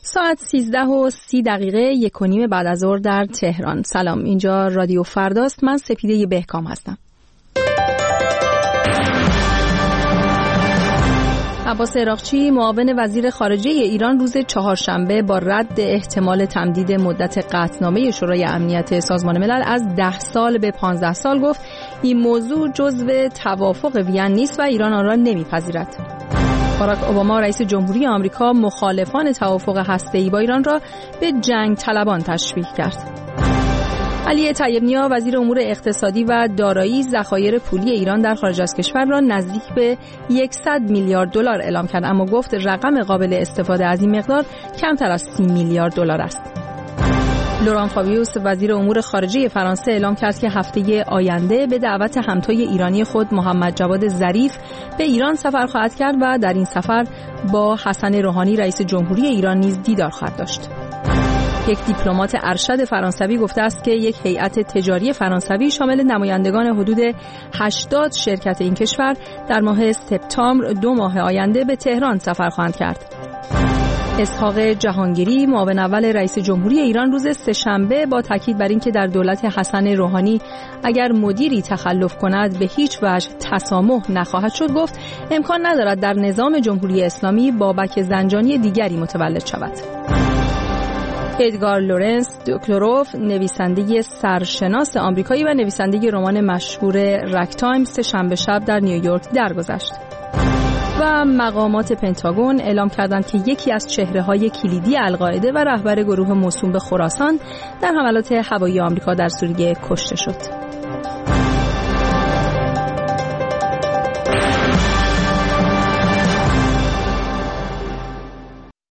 ساعت 13:30 1:30 بعد از ظهر در تهران. سلام، اینجا رادیو فرداست. من سپیده بهکام هستم. عباس عراقچی معاون وزیر خارجه ایران روز چهارشنبه با رد احتمال تمدید مدت قطعنامه شورای امنیت سازمان ملل از 10 سال به 15 سال گفت این موضوع جزو توافق وین نیست و ایران آن را نمیپذیرد. باراک اوباما رئیس جمهوری آمریکا مخالفان توافق هسته‌ای با ایران را به جنگ طلبان تشبیه کرد. علی طیب‌نیا وزیر امور اقتصادی و دارایی ذخایر پولی ایران در خارج از کشور را نزدیک به 100 میلیارد دلار اعلام کرد، اما گفت رقم قابل استفاده از این مقدار کمتر از 30 میلیارد دلار است. لوران فابیوس وزیر امور خارجه فرانسه اعلام کرد که هفته آینده به دعوت همتای ایرانی خود محمد جواد ظریف به ایران سفر خواهد کرد و در این سفر با حسن روحانی رئیس جمهوری ایران نیز دیدار خواهد داشت. یک دیپلمات ارشد فرانسوی گفته است که یک هیئت تجاری فرانسوی شامل نمایندگان حدود 80 شرکت این کشور در ماه سپتامبر 2 ماه آینده به تهران سفر خواهند کرد. اسحاق جهانگیری معاون اول رئیس جمهوری ایران روز سه‌شنبه با تاکید بر اینکه در دولت حسن روحانی اگر مدیری تخلف کند به هیچ وجه تسامح نخواهد شد گفت امکان ندارد در نظام جمهوری اسلامی بابک زنجانی دیگری متولد شود. ادگار لورنس دوکلوروف نویسنده سرشناس آمریکایی و نویسنده رمان مشهور رگتایم سه‌شنبه شب در نیویورک درگذشت. و مقامات پنتاگون اعلام کردند که یکی از چهره‌های کلیدی القاعده و رهبر گروه موسوم به خراسان در حملات هوایی آمریکا در سوریه کشته شد.